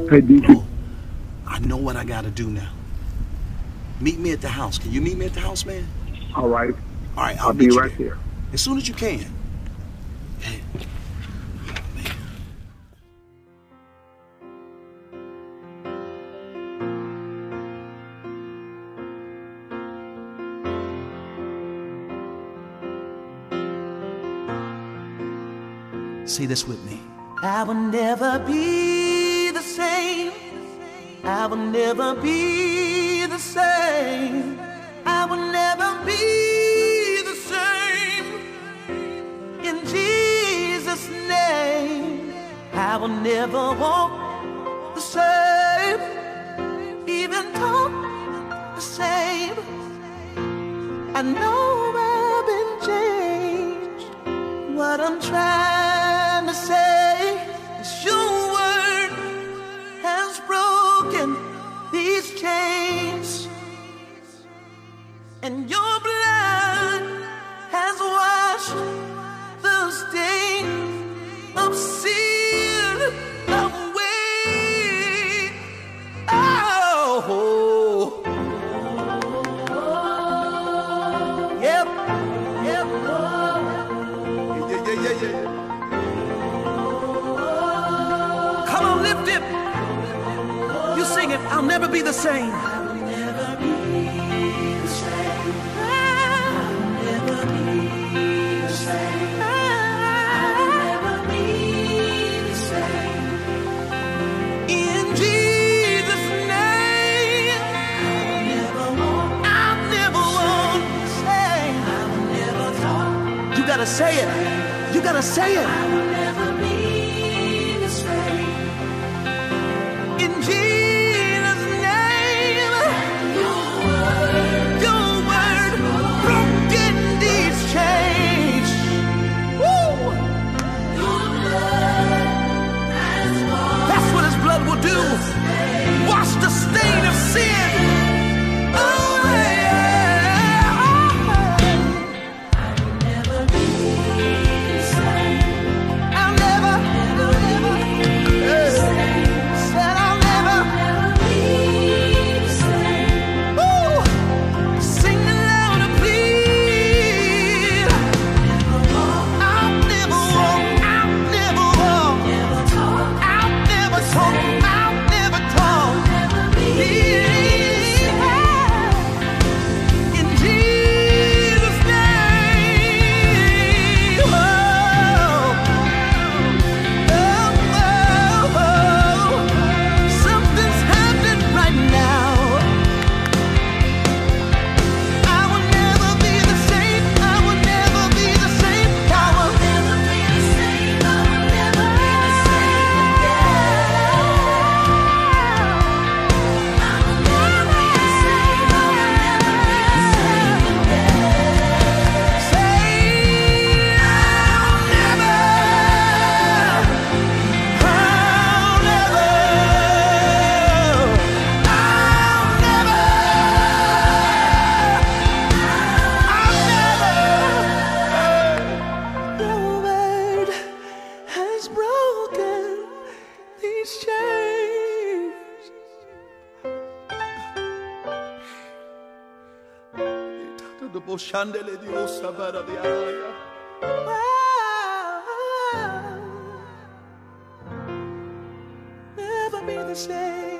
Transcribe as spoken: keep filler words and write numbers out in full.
Hey, D C. Oh, I know what I gotta do now. Meet me at the house. Can you meet me at the house, man? All right. All right, I'll, I'll meet be you right there. there. As soon as you can. Hey. Man. Say this with me. I will never be the same. I will never be the same. I will never be the same. In Jesus' name, I will never walk the same, even talk the same. I know I've been changed. What I'm trying to say is your word has broken these chains, and your blood has washed the stain of sin away. Oh, yep, yep. Yeah, yeah, yeah, yeah. Come on, lift it. You sing it. I'll never be the same. I'll never be the same. I'll never be the same. I'll never be the same. In Jesus' name, I'll never walk. I'll never walk the same. I'll never talk. You gotta say it. You gotta say it. I will never be the same. In Jesus' name, your word, your word, broken these chains. Woo! Your blood has washed. That's what His blood will do. Wash the stain of sin. Oh yeah. I will never be the same. I'll never, I'll never be the same. Said I'll never, never be the same. Woo! Sing it louder, please. I'll never walk, I'll never walk, never talk, I'll never talk, I'll never talk, never be in Jesus' name. Oh, oh, oh, something's happening right now. I will never be the same. I will never be the same. I will never be the same. I will never be the same again. I will never be the same. I will never be the same again. Say, I'll never, I'll never, I'll never, your word has broken these chains. Wow. Never be the same.